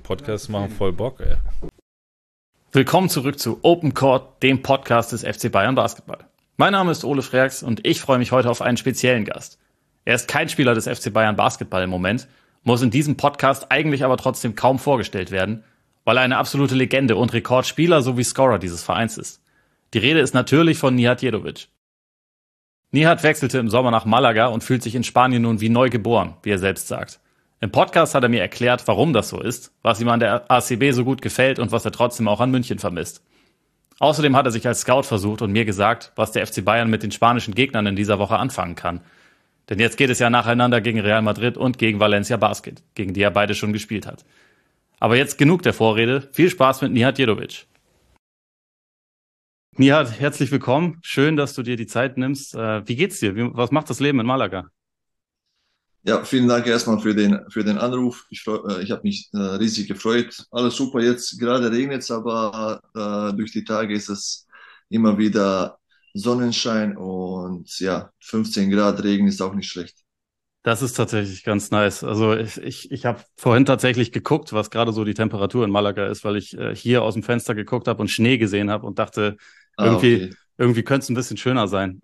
Podcasts machen voll Bock, ey. Willkommen zurück zu Open Court, dem Podcast des FC Bayern Basketball. Mein Name ist Ole Freaks und ich freue mich heute auf einen speziellen Gast. Er ist kein Spieler des FC Bayern Basketball im Moment, muss in diesem Podcast eigentlich aber trotzdem kaum vorgestellt werden, weil er eine absolute Legende und Rekordspieler sowie Scorer dieses Vereins ist. Die Rede ist natürlich von Nihat Jedovic. Nihat wechselte im Sommer nach Malaga und fühlt sich in Spanien nun wie neu geboren, wie er selbst sagt. Im Podcast hat er mir erklärt, warum das so ist, was ihm an der ACB so gut gefällt und was er trotzdem auch an München vermisst. Außerdem hat er sich als Scout versucht und mir gesagt, was der FC Bayern mit den spanischen Gegnern in dieser Woche anfangen kann. Denn jetzt geht es ja nacheinander gegen Real Madrid und gegen Valencia Basket, gegen die er beide schon gespielt hat. Aber jetzt genug der Vorrede, viel Spaß mit Nihat Jedovic. Nihat, herzlich willkommen, schön, dass du dir die Zeit nimmst. Wie geht's dir? Was macht das Leben in Malaga? Ja, vielen Dank erstmal für den Anruf. Ich habe mich riesig gefreut. Alles super, jetzt gerade regnet es, aber durch die Tage ist es immer wieder Sonnenschein und ja, 15 Grad Regen ist auch nicht schlecht. Das ist tatsächlich ganz nice. Also ich habe vorhin tatsächlich geguckt, was gerade so die Temperatur in Malaga ist, weil ich hier aus dem Fenster geguckt habe und Schnee gesehen habe und dachte, Okay. irgendwie könnte es ein bisschen schöner sein.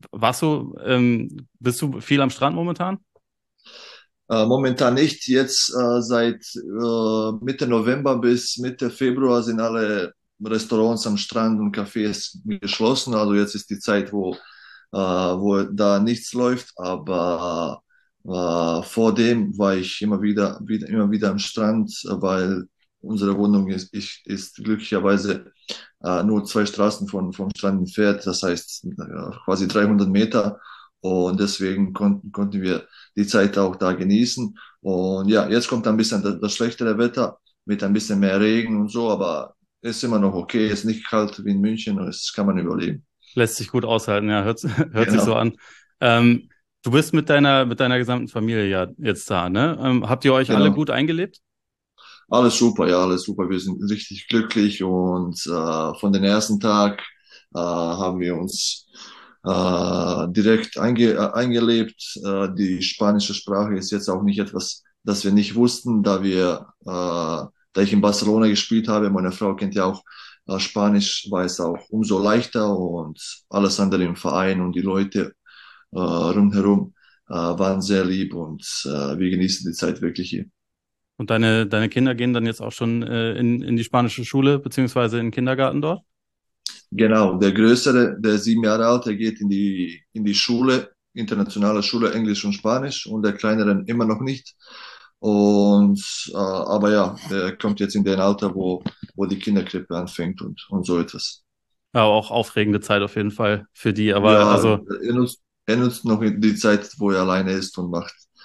Bist du viel am Strand momentan? Momentan nicht. Jetzt seit Mitte November bis Mitte Februar sind alle Restaurants am Strand und Cafés geschlossen. Also jetzt ist die Zeit, wo da nichts läuft. Aber vor dem war ich immer wieder am Strand, weil unsere Wohnung ist glücklicherweise nur 2 Straßen vom Strand entfernt. Das heißt quasi 300 Meter. Und deswegen konnten wir die Zeit auch da genießen. Und ja, jetzt kommt ein bisschen das schlechtere Wetter mit ein bisschen mehr Regen und so, aber ist immer noch okay, ist nicht kalt wie in München und das kann man überleben. Lässt sich gut aushalten, ja, hört sich so Genau, an. Du bist mit deiner gesamten Familie ja jetzt da, ne? Habt ihr euch alle genau. gut eingelebt? Alles super, ja, alles super. Wir sind richtig glücklich und von den ersten Tag haben wir uns direkt eingelebt. Die spanische Sprache ist jetzt auch nicht etwas, das wir nicht wussten, da ich in Barcelona gespielt habe. Meine Frau kennt ja auch Spanisch, war es auch umso leichter und alles andere im Verein und die Leute rundherum waren sehr lieb und wir genießen die Zeit wirklich hier. Und deine Kinder gehen dann jetzt auch schon in die spanische Schule, beziehungsweise in den Kindergarten dort? Genau, der Größere, der 7 Jahre alt, der geht in die Schule, internationale Schule, Englisch und Spanisch und der Kleinere immer noch nicht. Und aber ja, der kommt jetzt in den Alter, wo die Kinderkrippe anfängt und so etwas. Ja, auch aufregende Zeit auf jeden Fall für die. Aber Ja, also er nutzt noch die Zeit, wo er alleine ist und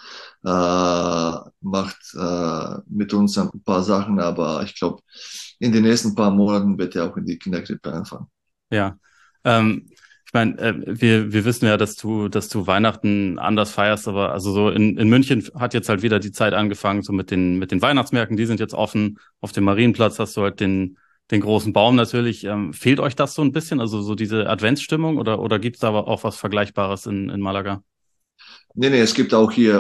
macht mit uns ein paar Sachen, aber ich glaube, in den nächsten paar Monaten wird er auch in die Kinderkrippe anfangen. ja. Ich meine, wir wissen ja, dass du Weihnachten anders feierst, aber also so in München hat jetzt halt wieder die Zeit angefangen, so mit den Weihnachtsmärkten, die sind jetzt offen. Auf dem Marienplatz hast du halt den großen Baum natürlich. Fehlt euch das so ein bisschen, also so diese Adventsstimmung oder gibt's da aber auch was Vergleichbares in Malaga? Nee, es gibt auch hier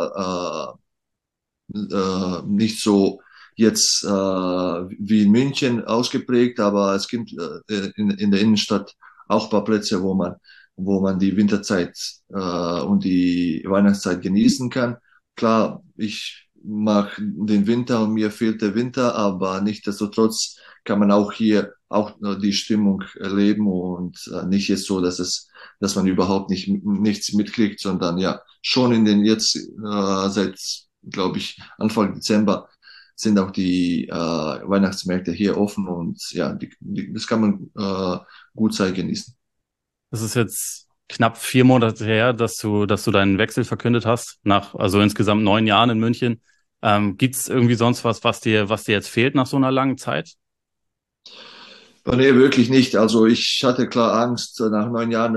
nicht so jetzt wie in München ausgeprägt, aber es gibt in der Innenstadt auch ein paar Plätze, wo man die Winterzeit und die Weihnachtszeit genießen kann. Klar, ich mag den Winter und mir fehlt der Winter, aber nichtsdestotrotz kann man auch hier auch die Stimmung erleben und nicht jetzt so, dass man überhaupt nichts mitkriegt, sondern ja, schon in den jetzt seit, glaube ich, Anfang Dezember sind auch die Weihnachtsmärkte hier offen und ja, das kann man gut Zeit genießen. Das ist jetzt knapp 4 Monate her, dass du deinen Wechsel verkündet hast, nach also insgesamt 9 Jahren in München. Gibt's irgendwie sonst was dir jetzt fehlt nach so einer langen Zeit? Nee, wirklich nicht. Also ich hatte klar Angst, nach 9 Jahren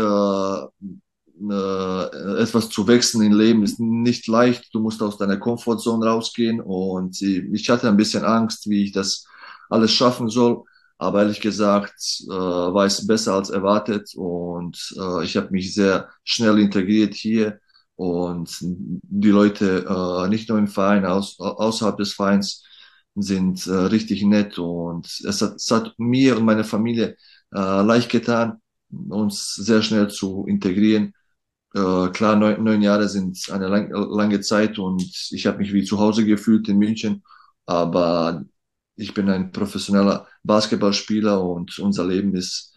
etwas zu wechseln im Leben ist nicht leicht. Du musst aus deiner Komfortzone rausgehen und ich hatte ein bisschen Angst, wie ich das alles schaffen soll. Aber ehrlich gesagt war es besser als erwartet und ich habe mich sehr schnell integriert hier und die Leute nicht nur im Verein, außerhalb des Vereins sind richtig nett und es hat mir und meiner Familie leicht getan, uns sehr schnell zu integrieren. Klar, 9 Jahre sind eine lange Zeit und ich habe mich wie zu Hause gefühlt in München, aber ich bin ein professioneller Basketballspieler und unser Leben ist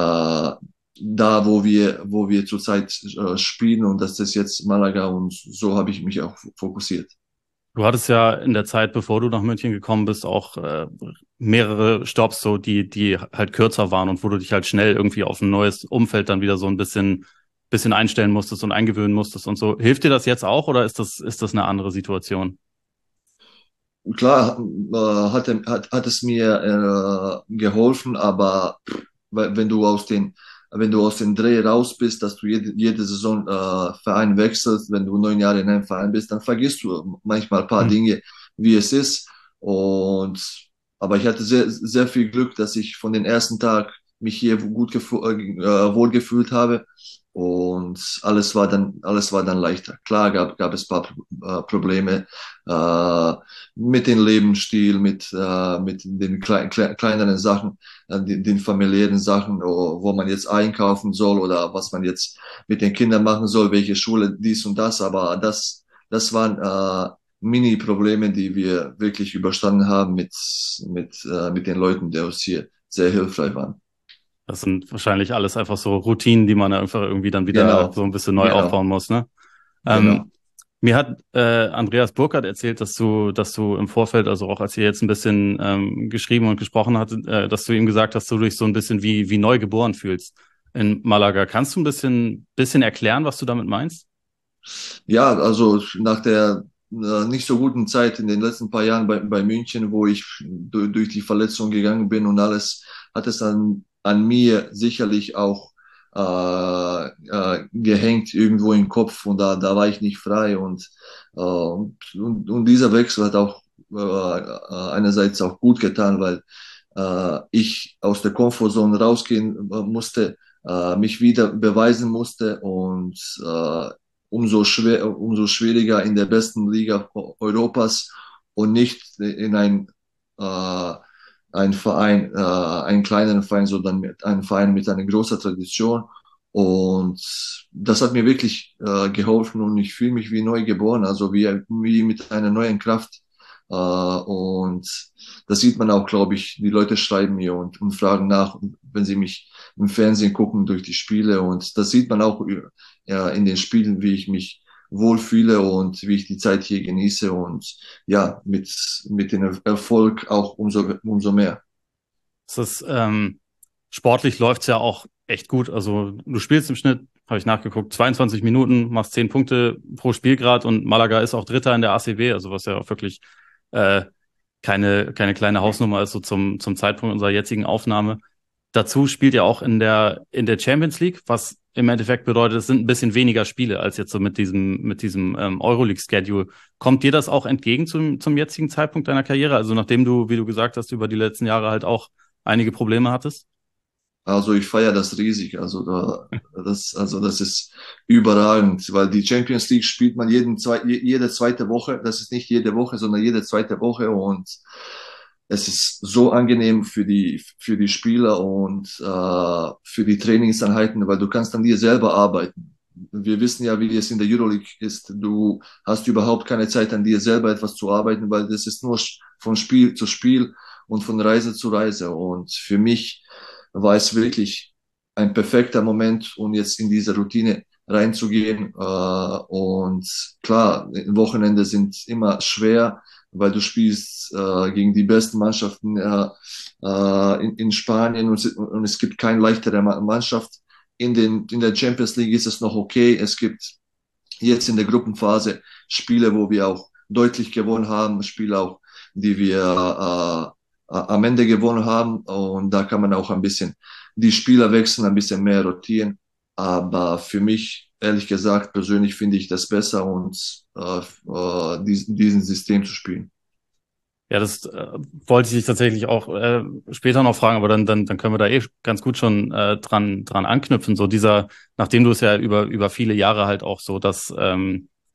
da, wo wir zurzeit spielen und das ist jetzt Malaga und so habe ich mich auch fokussiert. Du hattest ja in der Zeit, bevor du nach München gekommen bist, auch mehrere Stopps, so die halt kürzer waren und wo du dich halt schnell irgendwie auf ein neues Umfeld dann wieder so ein bisschen einstellen musstest und eingewöhnen musstest und so. Hilft dir das jetzt auch oder ist das eine andere Situation? Klar, hat es mir geholfen, aber wenn du wenn du aus dem Dreh raus bist, dass du jede Saison Verein wechselst, wenn du 9 Jahre in einem Verein bist, dann vergisst du manchmal ein paar Hm. Dinge, wie es ist. Und aber ich hatte sehr viel Glück, dass ich von den ersten Tag mich hier wohl gefühlt habe. Und alles war dann leichter. Klar gab es ein paar Probleme, äh, mit dem Lebensstil, mit den kleineren Sachen, den familiären Sachen, wo man jetzt einkaufen soll oder was man jetzt mit den Kindern machen soll, welche Schule, dies und das. Aber das waren Mini-Probleme, die wir wirklich überstanden haben mit den Leuten, die uns hier sehr hilfreich waren. Das sind wahrscheinlich alles einfach so Routinen, die man einfach irgendwie dann wieder Genau, so ein bisschen neu genau, aufbauen muss, ne? genau. Ähm, Mir hat Andreas Burkhardt erzählt, dass du im Vorfeld, also auch als ihr jetzt ein bisschen geschrieben und gesprochen hattet, dass du ihm gesagt hast, du dich so ein bisschen wie neu geboren fühlst in Malaga. Kannst du ein bisschen erklären, was du damit meinst? Ja, also nach der nicht so guten Zeit in den letzten paar Jahren bei München, wo ich durch die Verletzung gegangen bin und alles, hat es an mir sicherlich auch gehängt irgendwo im Kopf und da war ich nicht frei und dieser Wechsel hat auch einerseits auch gut getan, weil ich aus der Komfortzone rausgehen musste, mich wieder beweisen musste und umso schwieriger in der besten Liga Europas und nicht in ein Verein, einen kleineren Verein, sondern mit einem Verein mit einer großen Tradition. Und das hat mir wirklich geholfen und ich fühle mich wie neu geboren, also wie mit einer neuen Kraft. Und das sieht man auch, glaube ich. Die Leute schreiben mir und fragen nach, wenn sie mich im Fernsehen gucken durch die Spiele. Und das sieht man auch ja, in den Spielen, wie ich mich wohlfühle und wie ich die Zeit hier genieße und ja, mit dem Erfolg auch umso mehr. Es ist, sportlich läuft's ja auch echt gut. Also du spielst im Schnitt, habe ich nachgeguckt, 22 Minuten, machst 10 Punkte pro Spielgrad und Malaga ist auch Dritter in der ACB, also was ja auch wirklich äh, keine kleine Hausnummer ist, so zum Zeitpunkt unserer jetzigen Aufnahme. Dazu spielt ihr auch in der Champions League, was im Endeffekt bedeutet, es sind ein bisschen weniger Spiele als jetzt so mit diesem Euroleague-Schedule. Kommt dir das auch entgegen zum jetzigen Zeitpunkt deiner Karriere? Also nachdem du, wie du gesagt hast, über die letzten Jahre halt auch einige Probleme hattest? Also ich feiere das riesig. Also das ist überragend, weil die Champions League spielt man jede zweite Woche. Das ist nicht jede Woche, sondern jede zweite Woche und es ist so angenehm für die Spieler und für die Trainingseinheiten, weil du kannst an dir selber arbeiten. Wir wissen ja, wie es in der Euroleague ist. Du hast überhaupt keine Zeit, an dir selber etwas zu arbeiten, weil das ist nur von Spiel zu Spiel und von Reise zu Reise. Und für mich war es wirklich ein perfekter Moment, um jetzt in diese Routine reinzugehen. Und klar, Wochenende sind immer schwer, weil du spielst gegen die besten Mannschaften in Spanien und es gibt keine leichtere Mannschaft. In der Champions League ist es noch okay. Es gibt jetzt in der Gruppenphase Spiele, wo wir auch deutlich gewonnen haben, Spiele auch, die wir am Ende gewonnen haben. Und da kann man auch ein bisschen die Spieler wechseln, ein bisschen mehr rotieren. Aber für mich, ehrlich gesagt, persönlich finde ich das besser, diesen System zu spielen. Ja, das wollte ich dich tatsächlich auch später noch fragen, aber dann können wir da eh ganz gut schon dran anknüpfen. So nachdem du es ja über viele Jahre halt auch so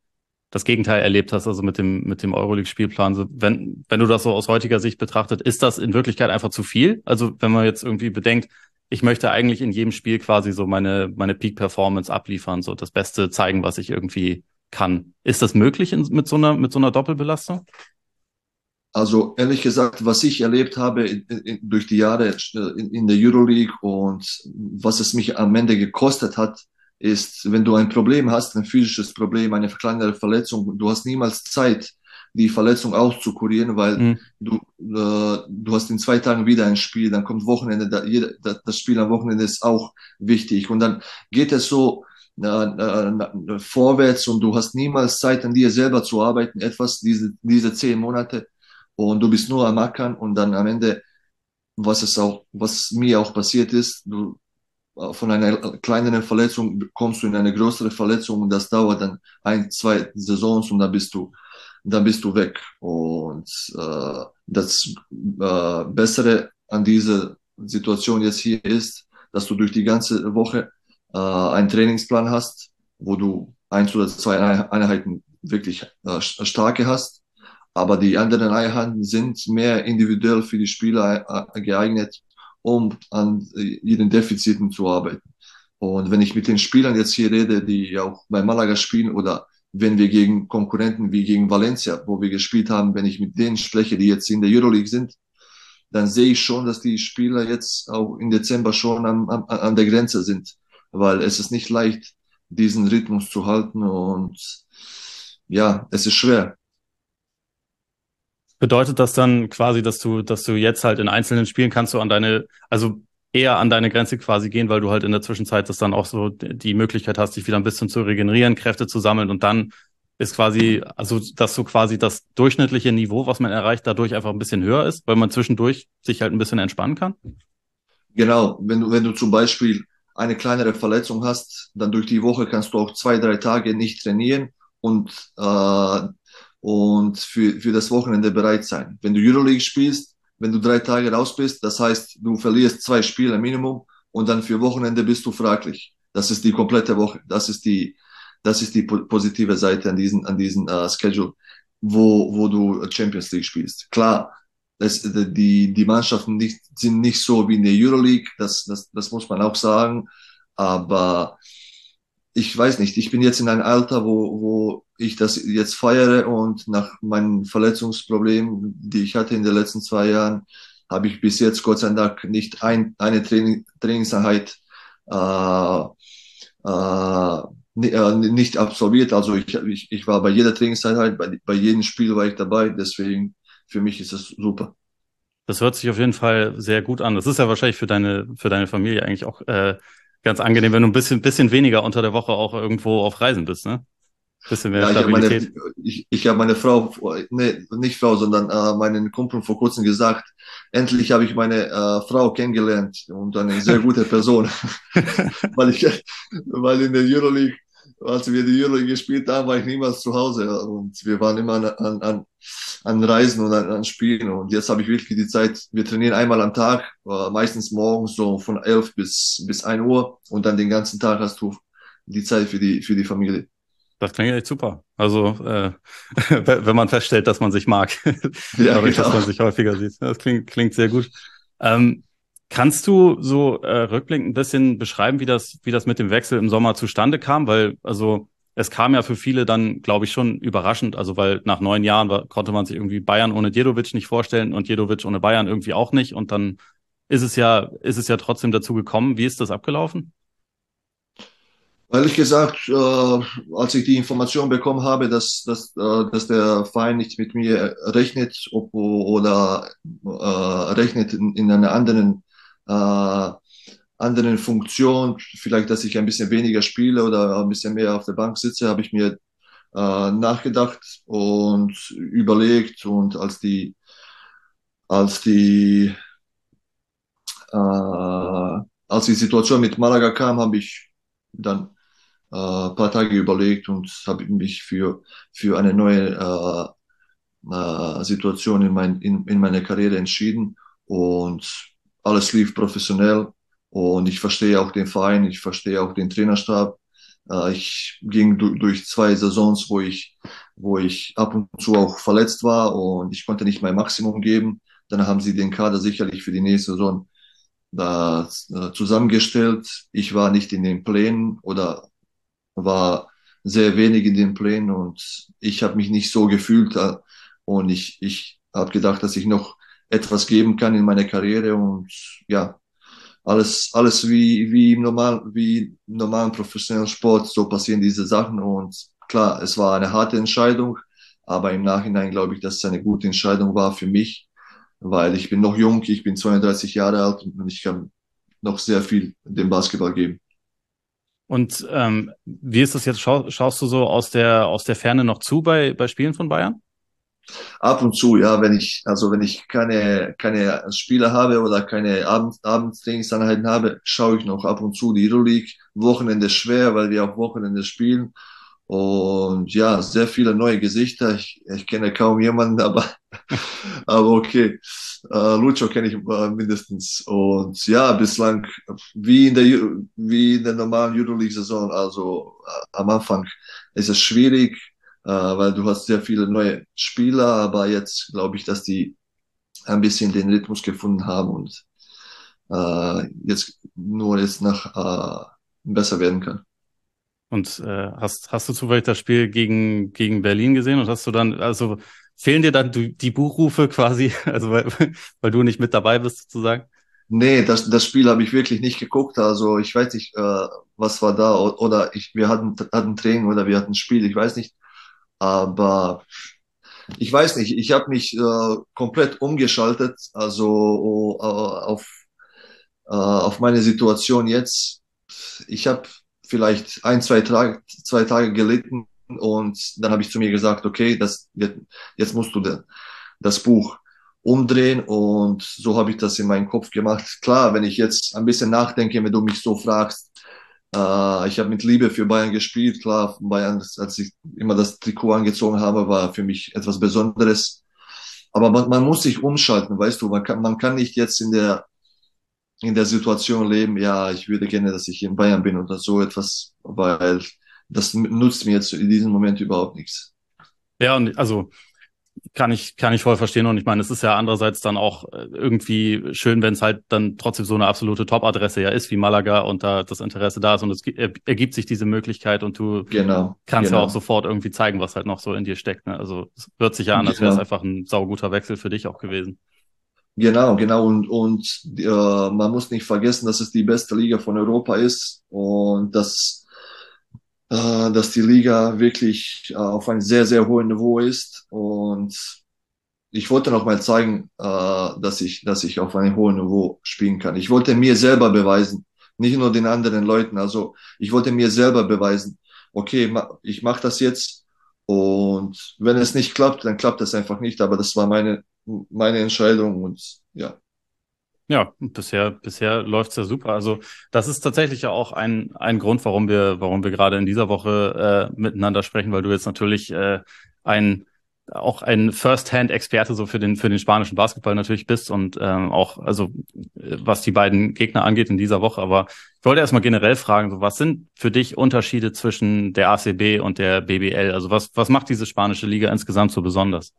das Gegenteil erlebt hast, also mit dem Euroleague-Spielplan. So, wenn du das so aus heutiger Sicht betrachtet, ist das in Wirklichkeit einfach zu viel? Also wenn man jetzt irgendwie bedenkt, ich möchte eigentlich in jedem Spiel quasi so meine Peak-Performance abliefern, so das Beste zeigen, was ich irgendwie kann. Ist das möglich mit so einer Doppelbelastung? Also ehrlich gesagt, was ich erlebt habe durch die Jahre in der Euroleague und was es mich am Ende gekostet hat, ist, wenn du ein Problem hast, ein physisches Problem, eine kleinere Verletzung, du hast niemals Zeit, die Verletzung auszukurieren, weil Mhm. du hast in 2 Tagen wieder ein Spiel, dann kommt Wochenende, das Spiel am Wochenende ist auch wichtig und dann geht es so vorwärts und du hast niemals Zeit, an dir selber zu arbeiten, diese 10 Monate und du bist nur am Ackern und dann am Ende, was mir auch passiert ist, du von einer kleineren Verletzung kommst du in eine größere Verletzung und das dauert dann 1, 2 Saisons und dann bist du weg. Und das Bessere an dieser Situation jetzt hier ist, dass du durch die ganze Woche einen Trainingsplan hast, wo du 1 oder 2 Einheiten wirklich starke hast. Aber die anderen Einheiten sind mehr individuell für die Spieler geeignet, um an ihren Defiziten zu arbeiten. Und wenn ich mit den Spielern jetzt hier rede, die auch bei Malaga spielen oder wenn wir gegen Konkurrenten wie gegen Valencia, wo wir gespielt haben, wenn ich mit denen spreche, die jetzt in der Euroleague sind, dann sehe ich schon, dass die Spieler jetzt auch im Dezember schon an der Grenze sind, weil es ist nicht leicht, diesen Rhythmus zu halten und ja, es ist schwer. Bedeutet das dann quasi, dass du jetzt halt in einzelnen Spielen kannst du also eher an deine Grenze quasi gehen, weil du halt in der Zwischenzeit das dann auch so die Möglichkeit hast, dich wieder ein bisschen zu regenerieren, Kräfte zu sammeln und dann ist quasi, also dass so quasi das durchschnittliche Niveau, was man erreicht, dadurch einfach ein bisschen höher ist, weil man zwischendurch sich halt ein bisschen entspannen kann? Genau, wenn du zum Beispiel eine kleinere Verletzung hast, dann durch die Woche kannst du auch 2, 3 Tage nicht trainieren und, und für das Wochenende bereit sein. Wenn du Euroleague spielst, wenn du 3 Tage raus bist, das heißt, du verlierst 2 Spiele Minimum und dann für Wochenende bist du fraglich. Das ist die komplette Woche. Das ist die positive Seite an diesen Schedule, wo du Champions League spielst. Klar, die Mannschaften sind nicht so wie in der Euroleague, das muss man auch sagen. Aber ich weiß nicht, ich bin jetzt in einem Alter, wo ich das jetzt feiere und nach meinen Verletzungsproblemen, die ich hatte in den letzten 2 Jahren, habe ich bis jetzt Gott sei Dank nicht eine Trainingseinheit äh, nicht absolviert. Also ich war bei jeder Trainingseinheit, bei jedem Spiel war ich dabei, deswegen für mich ist es super. Das hört sich auf jeden Fall sehr gut an. Das ist ja wahrscheinlich für deine Familie eigentlich auch ganz angenehm, wenn du bisschen weniger unter der Woche auch irgendwo auf Reisen bist, ne? Bisschen mehr Ja, Stabilität. ich habe meine Frau, nee, nicht Frau, sondern meinen Kumpel vor kurzem gesagt, endlich habe ich meine Frau kennengelernt und eine sehr gute Person, weil weil in der Euroleague, als wir die Euroleague gespielt haben, war ich niemals zu Hause und wir waren immer an Reisen und an Spielen und jetzt habe ich wirklich die Zeit, wir trainieren einmal am Tag, meistens morgens so von 11 bis 1 Uhr und dann den ganzen Tag hast du die Zeit für die Familie. Das klingt echt super. Also, wenn man feststellt, dass man sich mag, Ja, dadurch, dass genau. man sich häufiger sieht. Das klingt sehr gut. Ähm, kannst du so rückblickend ein bisschen beschreiben, wie das mit dem Wechsel im Sommer zustande kam? Weil, also, es kam ja für viele dann, glaube ich, schon überraschend. Also, weil nach 9 Jahren konnte man sich irgendwie Bayern ohne Djedovic nicht vorstellen und Djedovic ohne Bayern irgendwie auch nicht. Und dann ist es ja trotzdem dazu gekommen. Wie ist das abgelaufen? Ehrlich gesagt, als ich die Information bekommen habe, dass der Verein nicht mit mir rechnet oder rechnet in einer anderen Funktion, vielleicht, dass ich ein bisschen weniger spiele oder ein bisschen mehr auf der Bank sitze, habe ich mir nachgedacht und überlegt und als die als die Situation mit Malaga kam, habe ich dann paar Tage überlegt und habe mich für eine neue Situation in meiner Karriere entschieden und alles lief professionell und ich verstehe auch den Verein, ich verstehe auch den Trainerstab. Ich ging durch 2 Saisons, wo ich ab und zu auch verletzt war und ich konnte nicht mein Maximum geben. Dann haben sie den Kader sicherlich für die nächste Saison da zusammengestellt. Ich war nicht in den Plänen oder war sehr wenig in den Plänen und ich habe mich nicht so gefühlt und ich habe gedacht, dass ich noch etwas geben kann in meiner Karriere und ja, alles wie im normalen professionellen Sport, so passieren diese Sachen und klar, es war eine harte Entscheidung, aber im Nachhinein glaube ich, dass es eine gute Entscheidung war für mich, weil ich bin noch jung, ich bin 32 Jahre alt und ich kann noch sehr viel dem Basketball geben. Und wie ist das jetzt? Schaust du so aus der Ferne noch zu bei Spielen von Bayern? Ab und zu, ja, wenn ich keine Spiele habe oder keine Abendtrainingseinheiten habe, schaue ich noch ab und zu die Euroleague. Wochenende schwer, weil wir auch Wochenende spielen. Und ja, sehr viele neue Gesichter. Ich kenne kaum jemanden, aber okay. Lucho kenne ich mindestens. Und ja, bislang wie in der normalen Euroleague-Saison. Also am Anfang ist es schwierig, weil du hast sehr viele neue Spieler, aber jetzt glaube ich, dass die ein bisschen den Rhythmus gefunden haben und jetzt besser werden kann. Und hast du zufällig das Spiel gegen Berlin gesehen und hast du dann, also fehlen dir dann die Buchrufe quasi, also weil du nicht mit dabei bist sozusagen? Nee, das Spiel habe ich wirklich nicht geguckt. Also ich weiß nicht, was war da oder wir hatten Training oder wir hatten Spiel, ich weiß nicht. Aber ich weiß nicht, ich habe mich komplett umgeschaltet, also auf meine Situation jetzt. Ich habe vielleicht 2 Tage gelitten und dann habe ich zu mir gesagt, okay, jetzt musst du das Buch umdrehen und so habe ich das in meinem Kopf gemacht. Klar, wenn ich jetzt ein bisschen nachdenke, wenn du mich so fragst, ich habe mit Liebe für Bayern gespielt. Klar, Bayern, als ich immer das Trikot angezogen habe, war für mich etwas Besonderes. Aber man muss sich umschalten, weißt du, man kann nicht jetzt in der Situation leben, ja, ich würde gerne, dass ich in Bayern bin oder so etwas, weil das nutzt mir jetzt in diesem Moment überhaupt nichts. Ja, und also kann ich voll verstehen. Und ich meine, es ist ja andererseits dann auch irgendwie schön, wenn es halt dann trotzdem so eine absolute Top-Adresse ja ist wie Malaga und da das Interesse da ist und ergibt sich diese Möglichkeit und du Genau, kannst ja auch genau, sofort irgendwie zeigen, was halt noch so in dir steckt. Ne? Also es hört sich ja an, als wäre es genau, einfach ein sauguter Wechsel für dich auch gewesen. genau. Und man muss nicht vergessen, dass es die beste Liga von Europa ist und dass die Liga wirklich auf einem sehr, sehr hohen Niveau ist. Und ich wollte noch mal zeigen, dass ich auf einem hohen Niveau spielen kann. Ich wollte mir selber beweisen, nicht nur den anderen Leuten. Also ich wollte mir selber beweisen, okay, ich mache das jetzt und wenn es nicht klappt, dann klappt es einfach nicht. Aber das war meine Entscheidung und ja, Ja, bisher läuft's ja super. Also das ist tatsächlich ja auch ein Grund, warum wir gerade in dieser Woche miteinander sprechen, weil du jetzt natürlich ein auch ein First-Hand-Experte so für den spanischen Basketball natürlich bist und auch also was die beiden Gegner angeht in dieser Woche. Aber ich wollte erstmal generell fragen, so was sind für dich Unterschiede zwischen der ACB und der BBL? Also was macht diese spanische Liga insgesamt so besonders?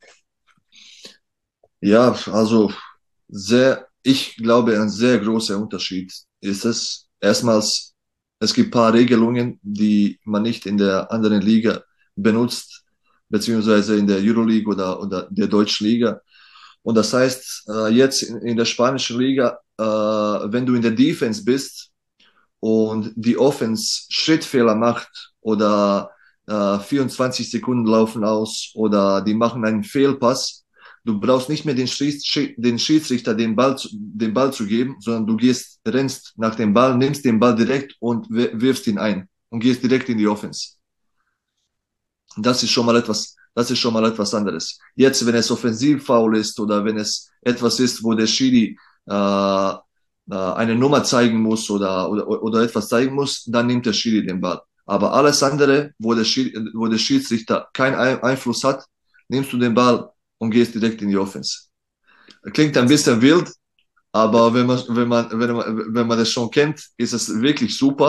ja, also ich glaube, ein sehr großer Unterschied ist es. Erstmals, es gibt ein paar Regelungen, die man nicht in der anderen Liga benutzt, beziehungsweise in der Euroleague oder der deutschen Liga. Und das heißt, jetzt in der spanischen Liga, wenn du in der Defense bist und die Offense Schrittfehler macht oder 24 Sekunden laufen aus oder die machen einen Fehlpass, du brauchst nicht mehr den Schiedsrichter den Ball zu geben, sondern rennst nach dem Ball, nimmst den Ball direkt und wirfst ihn ein und gehst direkt in die Offense. Das ist schon mal etwas anderes. Jetzt, wenn es Offensivfoul ist oder wenn es etwas ist, wo der Schiri eine Nummer zeigen muss oder etwas zeigen muss, dann nimmt der Schiri den Ball. Aber alles andere, wo der Schiedsrichter keinen Einfluss hat, nimmst du den Ball und gehst direkt in die Offense. Klingt ein bisschen wild, aber wenn man das schon kennt, ist es wirklich super.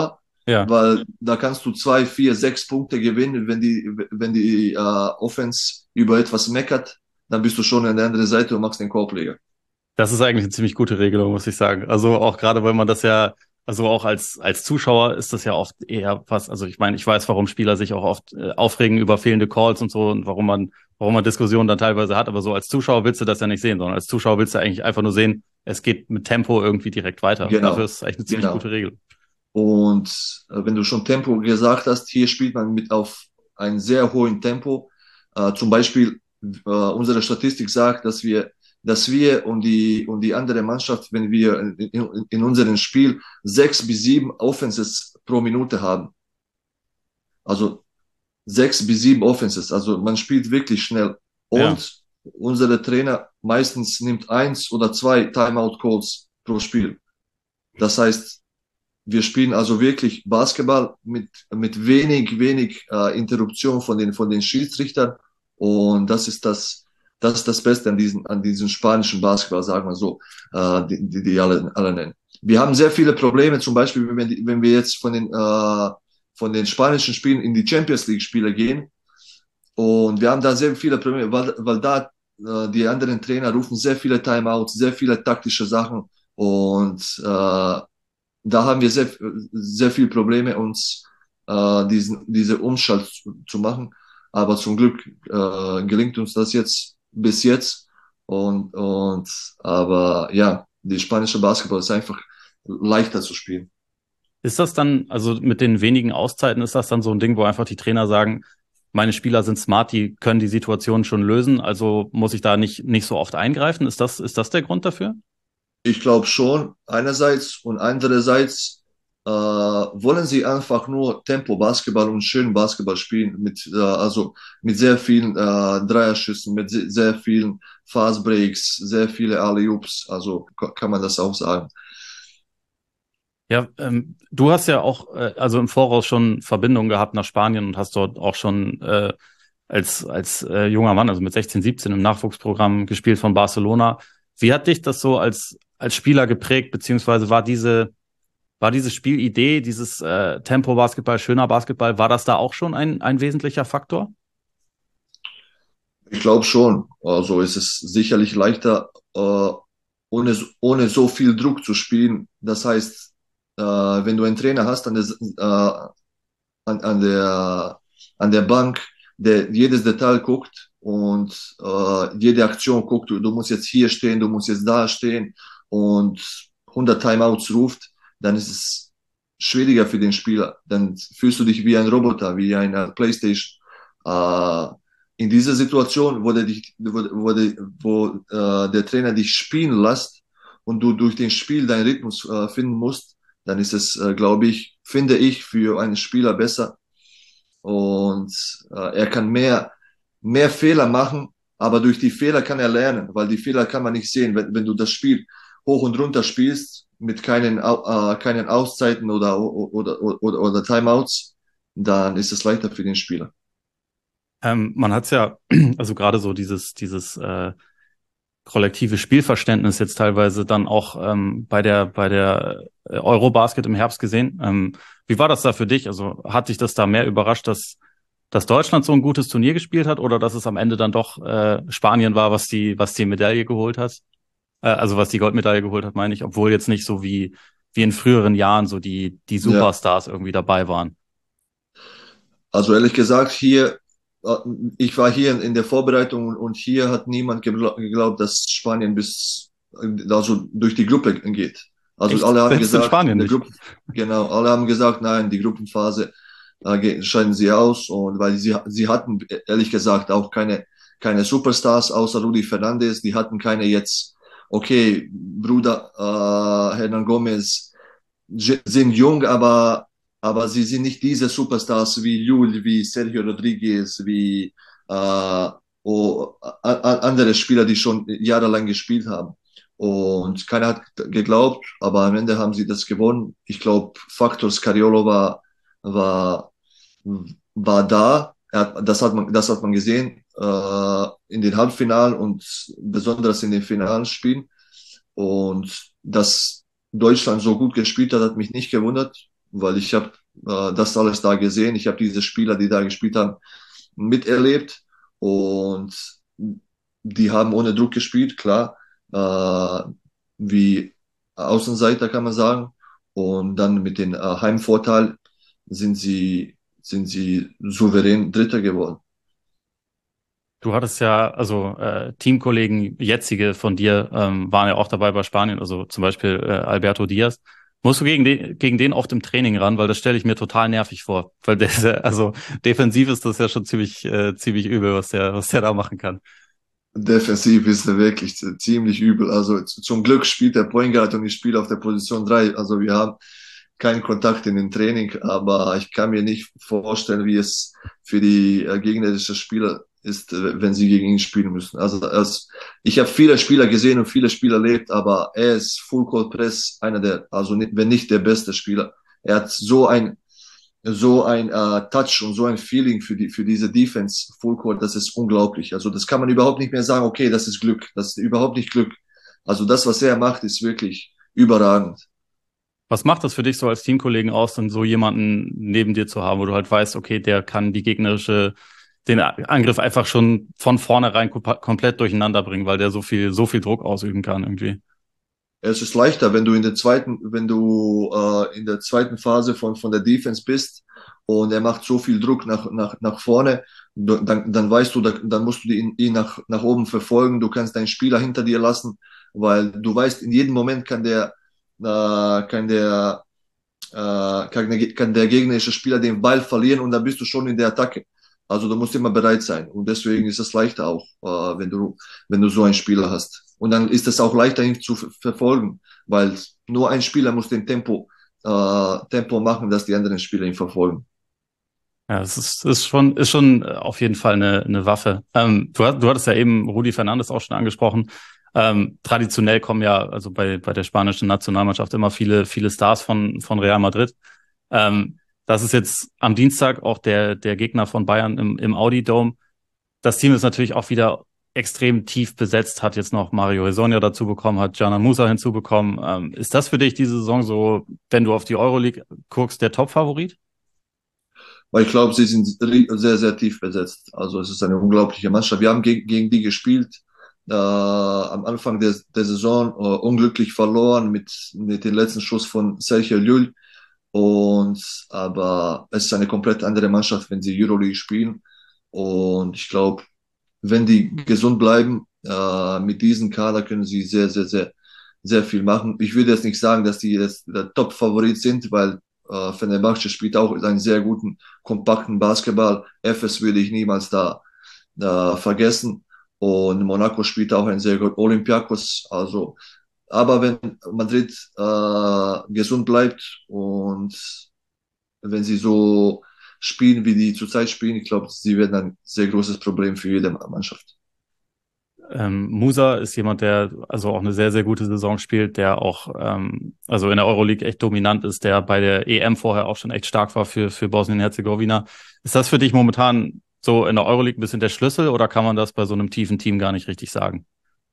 Ja. weil da kannst du 2, 4, 6 Punkte gewinnen, wenn die Offense über etwas meckert, dann bist du schon an der anderen Seite und machst den Korbleger. Das ist eigentlich eine ziemlich gute Regelung, muss ich sagen. Also auch gerade, weil man das ja, also auch als Zuschauer ist das ja oft eher was, also ich meine, ich weiß, warum Spieler sich auch oft aufregen über fehlende Calls und so und warum man Diskussionen dann teilweise hat, aber so als Zuschauer willst du das ja nicht sehen, sondern als Zuschauer willst du eigentlich einfach nur sehen, es geht mit Tempo irgendwie direkt weiter. Dafür Genau, ist es eigentlich eine ziemlich genau. gute Regel. Und wenn du schon Tempo gesagt hast, hier spielt man mit auf einem sehr hohen Tempo. Zum Beispiel, unsere Statistik sagt, dass wir und die andere Mannschaft, wenn wir in unserem Spiel 6 bis 7 Offenses pro Minute haben. Also 6 bis 7 Offenses. Also man spielt wirklich schnell. Ja, Und unsere Trainer meistens nimmt 1 oder 2 Timeout Calls pro Spiel. Das heißt, wir spielen also wirklich Basketball mit wenig Interruption von den Schiedsrichtern. Und das ist das Beste an diesem spanischen Basketball, sagen wir so, die alle nennen. Wir haben sehr viele Probleme, zum Beispiel, wenn wir jetzt von den spanischen Spielen in die Champions League Spiele gehen. Und wir haben da sehr viele Probleme, weil da die anderen Trainer rufen sehr viele Timeouts, sehr viele taktische Sachen. Und da haben wir sehr viele Probleme, uns diese Umschalt zu machen. Aber zum Glück gelingt uns das jetzt bis jetzt. Aber ja, die spanische Basketball ist einfach leichter zu spielen. ist das dann, also mit den wenigen Auszeiten, ist das dann so ein Ding, wo einfach die Trainer sagen, meine Spieler sind smart, die können die Situation schon lösen, also muss ich da nicht so oft eingreifen? Ist das der Grund dafür? Ich glaube schon, einerseits und andererseits wollen sie einfach nur Tempo-Basketball und schönen Basketball spielen, also mit sehr vielen Dreierschüssen, mit sehr vielen Fast Breaks, sehr viele Alley-Oops, also kann man das auch sagen. Ja, du hast ja auch also im Voraus schon Verbindungen gehabt nach Spanien und hast dort auch schon als junger Mann, also mit 16, 17 im Nachwuchsprogramm gespielt von Barcelona. Wie hat dich das so als Spieler geprägt, beziehungsweise war diese Spielidee, dieses Tempo-Basketball, schöner Basketball, war das da auch schon ein wesentlicher Faktor? Ich glaube schon, also es ist sicherlich leichter, ohne so viel Druck zu spielen. Das heißt, wenn du einen Trainer hast an an der Bank, der jedes Detail guckt und jede Aktion guckt. Du musst jetzt hier stehen, du musst jetzt da stehen und 100 Timeouts ruft, dann ist es schwieriger für den Spieler. Dann fühlst du dich wie ein Roboter, wie eine Playstation. Äh, in dieser Situation, wo der Trainer dich spielen lässt und du durch den Spiel deinen Rhythmus finden musst, dann ist es, glaube ich, finde ich, für einen Spieler besser, und er kann mehr Fehler machen, aber durch die Fehler kann er lernen, weil die Fehler kann man nicht sehen. Wenn du das Spiel hoch und runter spielst, mit keinen Auszeiten oder Timeouts, dann ist es leichter für den Spieler. Man hat es ja, also gerade so dieses kollektive Spielverständnis jetzt teilweise dann auch bei der Eurobasket im Herbst gesehen. Wie war das da für dich? Also hat dich das da mehr überrascht, dass Deutschland so ein gutes Turnier gespielt hat oder dass es am Ende dann doch Spanien war, was die Medaille geholt hat? Also was die Goldmedaille geholt hat, meine ich, obwohl jetzt nicht so wie in früheren Jahren so die Ja, Superstars irgendwie dabei waren. also ehrlich gesagt, äh, ich war hier in der Vorbereitung und hier hat niemand geglaubt, dass Spanien also durch die Gruppe geht. Also Echt? alle haben Selbst in gesagt, Spanien in der nicht. Gruppe, genau, alle haben gesagt, nein, die Gruppenphase scheiden sie aus, und weil sie hatten ehrlich gesagt auch keine Superstars außer Rudi Fernandes, die hatten keine jetzt, okay, Bruder Hernan Gomez sind jung, aber sie sind nicht diese Superstars wie Llull, wie Sergio Rodriguez, wie andere Spieler, die schon jahrelang gespielt haben. Und keiner hat geglaubt, aber am Ende haben sie das gewonnen. Ich glaube, Faktor Scariolo war, war da. Das hat man gesehen in den Halbfinalen und besonders in den finalen Spielen. Und dass Deutschland so gut gespielt hat, hat mich nicht gewundert. weil ich habe das alles da gesehen. Ich habe diese Spieler, die da gespielt haben, miterlebt und die haben ohne Druck gespielt, klar, wie Außenseiter kann man sagen. Und dann mit dem Heimvorteil sind sie souverän Dritter geworden. Du hattest ja, also Teamkollegen, jetzige von dir, waren ja auch dabei bei Spanien, also zum Beispiel Alberto Diaz. Musst du gegen den oft im Training ran, weil das stelle ich mir total nervig vor. Weil der, also defensiv ist das ja schon ziemlich übel, was der da machen kann. Defensiv ist er wirklich ziemlich übel. Also zum Glück spielt der Point Guard und ich spiele auf der Position 3. Also wir haben keinen Kontakt in den Training, aber ich kann mir nicht vorstellen, wie es für die gegnerischen Spieler ist, wenn sie gegen ihn spielen müssen. Ich habe viele Spieler gesehen und viele Spieler erlebt, aber er ist Full Court Press einer der, also nicht, wenn nicht der beste Spieler. Er hat so ein Touch und so ein Feeling für diese Defense Full Court, das ist unglaublich. Also das kann man überhaupt nicht mehr sagen, okay, das ist Glück. Das ist überhaupt nicht Glück. Also das, was er macht, ist wirklich überragend. Was macht das für dich so als Teamkollegen aus, dann so jemanden neben dir zu haben, wo du halt weißt, okay, der kann den Angriff einfach schon von vornherein komplett durcheinander bringen, weil der so viel Druck ausüben kann irgendwie. Es ist leichter, wenn du wenn du in der zweiten Phase von der Defense bist und er macht so viel Druck nach vorne, dann weißt du, dann musst du ihn nach oben verfolgen. Du kannst deinen Spieler hinter dir lassen, weil du weißt, in jedem Moment kann kann der gegnerische Spieler den Ball verlieren und dann bist du schon in der Attacke. Also du musst immer bereit sein. Und deswegen ist es leichter auch, wenn du so einen Spieler hast. Und dann ist es auch leichter, ihn zu verfolgen, weil nur ein Spieler muss den Tempo machen, dass die anderen Spieler ihn verfolgen. Ja, ist schon auf jeden Fall eine Waffe. Du hattest ja eben Rudi Fernandes auch schon angesprochen. Traditionell kommen ja, also bei der spanischen Nationalmannschaft immer viele Stars von Real Madrid. Das ist jetzt am Dienstag auch der Gegner von Bayern im Audi Dome. Das Team ist natürlich auch wieder extrem tief besetzt, hat jetzt noch Mario Hezonja dazu bekommen, hat Canan Musa hinzubekommen. Ist das für dich diese Saison so, wenn du auf die Euroleague guckst, der Top-Favorit? Weil ich glaube, sie sind sehr, sehr tief besetzt. Also es ist eine unglaubliche Mannschaft. Wir haben gegen die gespielt am Anfang der Saison, unglücklich verloren mit dem letzten Schuss von Sergio Llull. Aber es ist eine komplett andere Mannschaft, wenn sie Euroleague spielen. Und ich glaube, wenn die gesund bleiben, mit diesem Kader können sie sehr, sehr, sehr, sehr viel machen. Ich würde jetzt nicht sagen, dass die jetzt der Top-Favorit sind, weil Fenerbahce spielt auch einen sehr guten, kompakten Basketball. Efes würde ich niemals da vergessen. Und Monaco spielt auch einen sehr guten Olympiakos. Also, aber wenn Madrid gesund bleibt und wenn sie so spielen, wie die zurzeit spielen, ich glaube, sie werden ein sehr großes Problem für jede Mannschaft. Musa ist jemand, der also auch eine sehr gute Saison spielt, der auch also in der Euroleague echt dominant ist, der bei der EM vorher auch schon echt stark war für Bosnien-Herzegowina. Ist das für dich momentan so in der Euroleague ein bisschen der Schlüssel oder kann man das bei so einem tiefen Team gar nicht richtig sagen?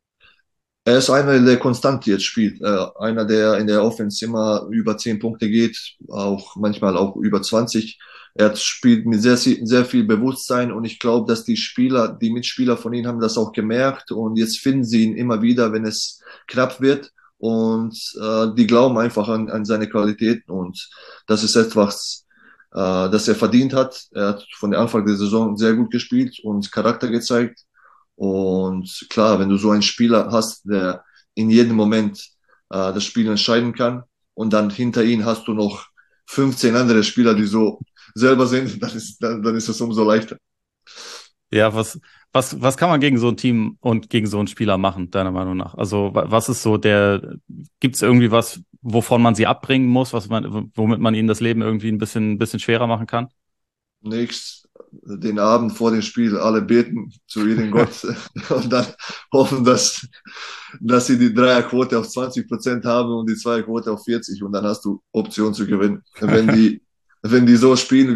Er ist einer, der konstant jetzt spielt. Einer, der in der Offense immer über 10 Punkte geht, auch manchmal auch über 20. Er spielt mit sehr viel Bewusstsein und ich glaube, dass die Mitspieler von ihm haben das auch gemerkt und jetzt finden sie ihn immer wieder, wenn es knapp wird und die glauben einfach an seine Qualitäten und das ist etwas, das er verdient hat. Er hat von der Anfang der Saison sehr gut gespielt und Charakter gezeigt und klar, wenn du so einen Spieler hast, der in jedem Moment das Spiel entscheiden kann und dann hinter ihm hast du noch 15 andere Spieler, die so selber sind, dann ist es umso leichter. Ja, was kann man gegen so ein Team und gegen so einen Spieler machen, deiner Meinung nach? Also, was ist so gibt es irgendwie was, wovon man sie abbringen muss, womit man ihnen das Leben irgendwie bisschen schwerer machen kann? Nächst den Abend vor dem Spiel alle beten zu ihrem Gott und dann hoffen, dass sie die Dreierquote auf 20% haben und die Zweierquote auf 40 und dann hast du Option zu gewinnen. Wenn die so spielen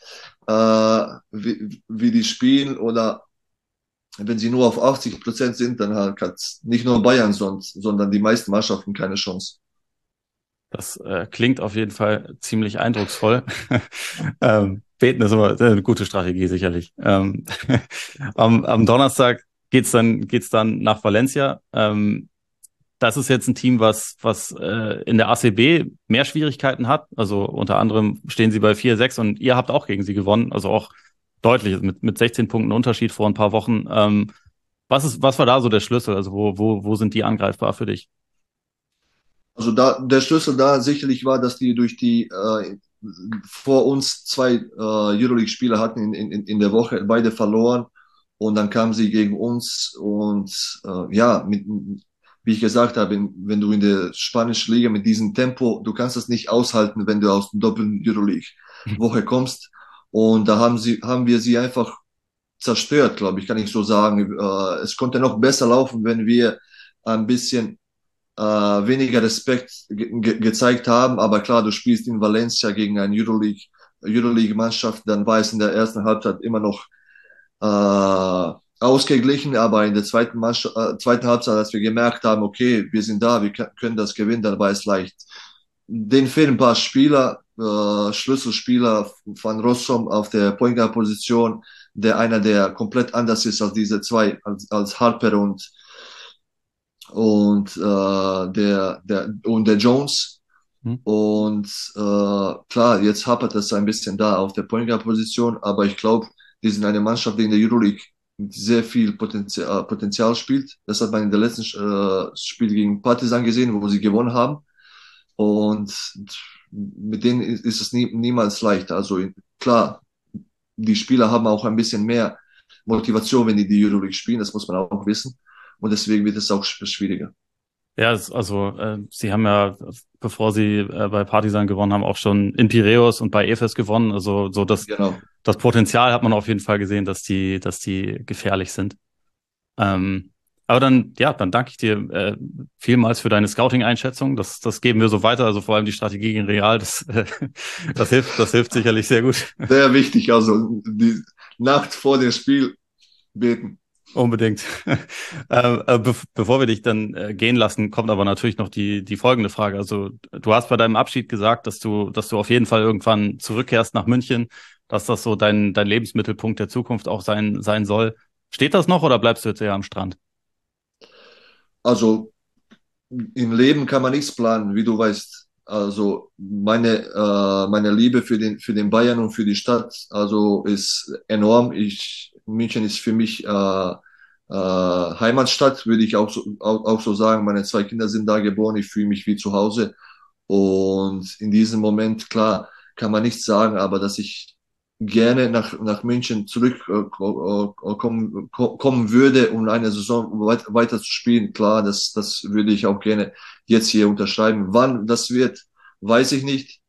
wie die spielen oder wenn sie nur auf 80% sind, dann hat nicht nur Bayern sondern die meisten Mannschaften keine Chance. Das klingt auf jeden Fall ziemlich eindrucksvoll. Beten ist immer eine gute Strategie, sicherlich. Am Donnerstag geht's dann nach Valencia. Das ist jetzt ein Team, was in der ACB mehr Schwierigkeiten hat. Also unter anderem stehen sie bei 4-6 und ihr habt auch gegen sie gewonnen. Also auch deutlich mit 16 Punkten Unterschied vor ein paar Wochen. Was war da so der Schlüssel? Also wo sind die angreifbar für dich? Also da der Schlüssel da sicherlich war, dass die durch die vor uns zwei Euroleague-Spieler hatten in der Woche, beide verloren und dann kamen sie gegen uns und ja, wie ich gesagt habe, wenn du in der spanischen Liga mit diesem Tempo, du kannst das nicht aushalten, wenn du aus der doppelten Euroleague-Woche kommst und da haben wir sie einfach zerstört, glaube ich, kann ich so sagen. Es konnte noch besser laufen, wenn wir ein bisschen weniger Respekt gezeigt haben. Aber klar, du spielst in Valencia gegen eine Euroleague-Mannschaft, dann war es in der ersten Halbzeit immer noch ausgeglichen, aber in der zweiten Halbzeit, als wir gemerkt haben, okay, wir sind da, wir können das gewinnen, dann war es leicht. Den fehlen ein paar Spieler, Schlüsselspieler von Rossum auf der Point Guard Position, der komplett anders ist als diese zwei, als Harper und der Jones. Hm? Und klar, jetzt hapert es ein bisschen da auf der Point Guard Position, aber ich glaube, die sind eine Mannschaft, die in der Euroleague mit sehr viel Potenzial spielt. Das hat man in der letzten Spiel gegen Partizan gesehen, wo sie gewonnen haben. Und mit denen ist es niemals leicht. Also klar, die Spieler haben auch ein bisschen mehr Motivation, wenn die Euroleague spielen. Das muss man auch wissen. Und deswegen wird es auch schwieriger. Ja, sie haben ja, bevor sie bei Partizan gewonnen haben, auch schon in Piräus und bei Efes gewonnen. Also so Genau. das Potenzial hat man auf jeden Fall gesehen, dass die gefährlich sind. Aber dann danke ich dir vielmals für deine Scouting-Einschätzung. Das geben wir so weiter. Also vor allem die Strategie gegen Real, das hilft sicherlich sehr gut. Sehr wichtig. Also die Nacht vor dem Spiel beten. Unbedingt. Bevor wir dich dann gehen lassen, kommt aber natürlich noch die folgende Frage. Also du hast bei deinem Abschied gesagt, dass du auf jeden Fall irgendwann zurückkehrst nach München, dass das so dein Lebensmittelpunkt der Zukunft auch sein soll. Steht das noch oder bleibst du jetzt eher am Strand? Also im Leben kann man nichts planen, wie du weißt. Also meine Liebe für den Bayern und für die Stadt, also ist enorm. München ist für mich Heimatstadt, würde ich auch so sagen. Meine zwei Kinder sind da geboren, ich fühle mich wie zu Hause. Und in diesem Moment, klar, kann man nichts sagen, aber dass ich gerne nach München kommen würde, um eine Saison weiter zu spielen. Klar, das würde ich auch gerne jetzt hier unterschreiben. Wann das wird, weiß ich nicht.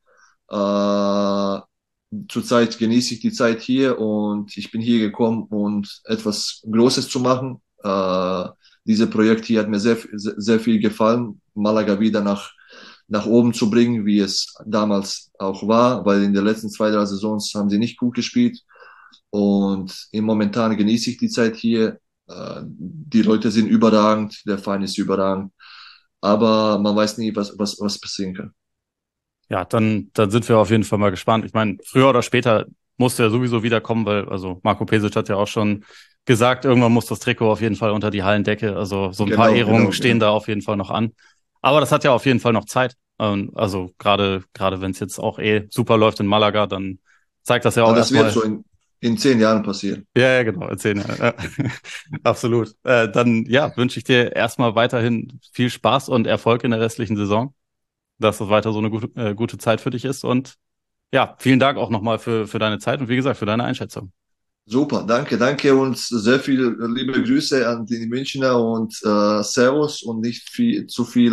Zurzeit genieße ich die Zeit hier und ich bin hier gekommen, um etwas Großes zu machen. Dieses Projekt hier hat mir sehr viel gefallen, Malaga wieder nach oben zu bringen, wie es damals auch war, weil in den letzten 2, 3 Saisons haben sie nicht gut gespielt. Und im Momentan genieße ich die Zeit hier. Die Leute sind überragend, der Verein ist überragend. Aber man weiß nie, was passieren kann. Ja, dann sind wir auf jeden Fall mal gespannt. Ich meine, früher oder später musste er sowieso wiederkommen, weil, also Marco Pesic hat ja auch schon gesagt, irgendwann muss das Trikot auf jeden Fall unter die Hallendecke. Also so ein paar Ehrungen stehen da auf jeden Fall noch an. Aber das hat ja auf jeden Fall noch Zeit. Also gerade wenn es jetzt auch super läuft in Malaga, dann zeigt das ja auch Das wird erstmal. so in 10 Jahren passieren. Ja, genau, in 10 Jahren. Ja. Absolut. Dann ja, wünsche ich dir erstmal weiterhin viel Spaß und Erfolg in der restlichen Saison, dass das weiter so eine gute Zeit für dich ist. Und ja, vielen Dank auch nochmal für deine Zeit und wie gesagt, für deine Einschätzung. Super, danke und sehr viele liebe Grüße an die Münchner und Servus und nicht zu viel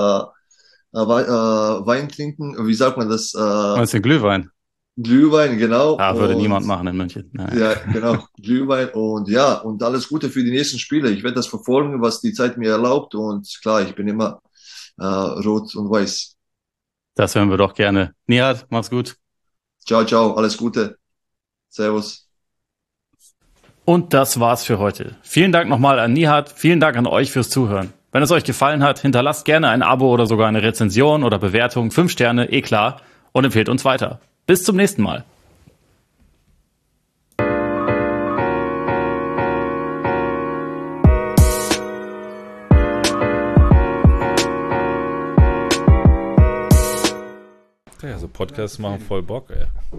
Wein trinken. Wie sagt man das? Meinst du den Glühwein? Glühwein, genau. Ah, würde Und niemand machen in München. Nein. ja, genau, Glühwein und ja, und alles Gute für die nächsten Spiele. Ich werde das verfolgen, was die Zeit mir erlaubt und klar, ich bin immer rot und weiß. Das hören wir doch gerne. Nihat, mach's gut. Ciao, ciao, alles Gute. Servus. Und das war's für heute. Vielen Dank nochmal an Nihat. Vielen Dank an euch fürs Zuhören. Wenn es euch gefallen hat, hinterlasst gerne ein Abo oder sogar eine Rezension oder Bewertung. 5 Sterne, klar. Und empfehlt uns weiter. Bis zum nächsten Mal. Ja, so Podcasts machen voll Bock, ey.